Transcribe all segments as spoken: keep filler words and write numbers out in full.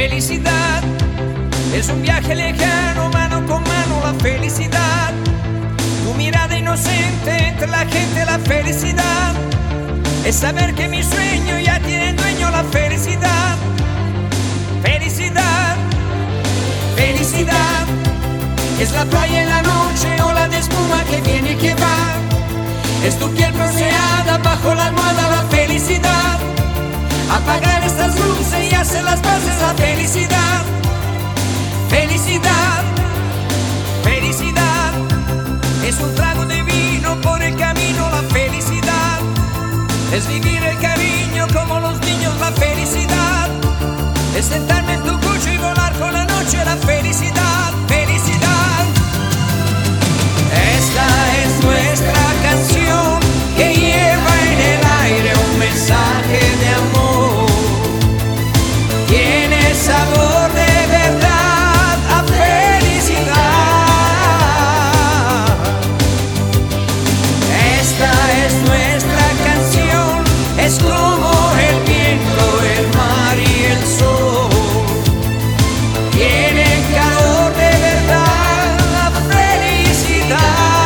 Felicidad es un viaje lejano, mano con mano la felicidad. Tu mirada inocente entre la gente, la felicidad es saber que mi sueño ya tiene dueño, la felicidad. Felicidad, felicidad es la playa en la noche, ola de espuma que viene y que va. Es tu piel bronceada bajo la almohada, la felicidad. Apagar estas luces y hacer las paces, la felicidad. Felicidad, felicidad es un trago de vino por el camino, la felicidad. Es vivir el cariño como los niños, la felicidad. Es sentarme en tu coche y volar con la noche, la felicidad. Felicidad. Esta es nuestra canción que lleva en el aire un mensaje de amor. Tiene sabor de verdad a felicidad. Esta es nuestra canción, es como el viento, el mar y el sol. Tiene calor de verdad la felicidad.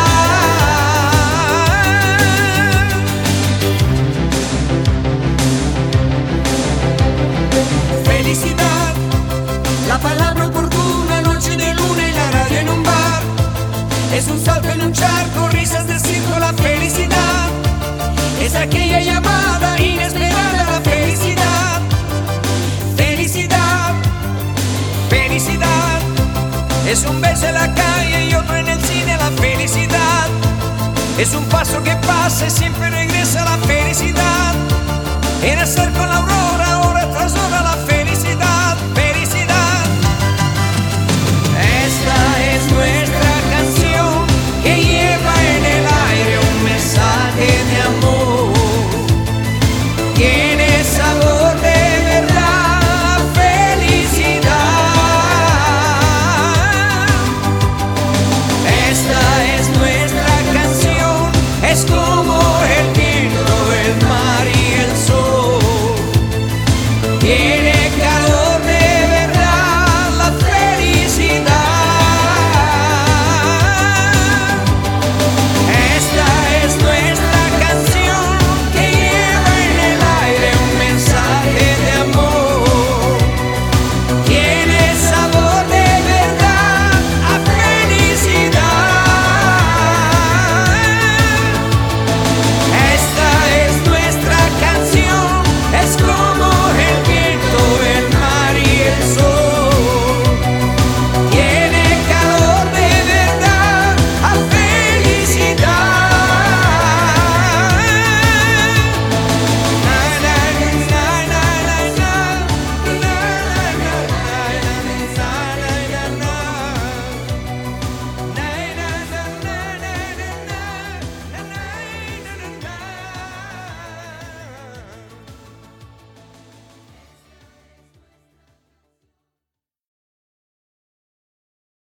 Felicidad, la palabra oportuna, noche de luna y la radio en un bar. Es un salto en un charco, risas de circo, la felicidad. Es aquella llamada inesperada, la felicidad. Felicidad, felicidad es un beso en la calle y otro en el cine, la felicidad. Es un paso que pasa y siempre regresa, la felicidad. En hacer con la aurora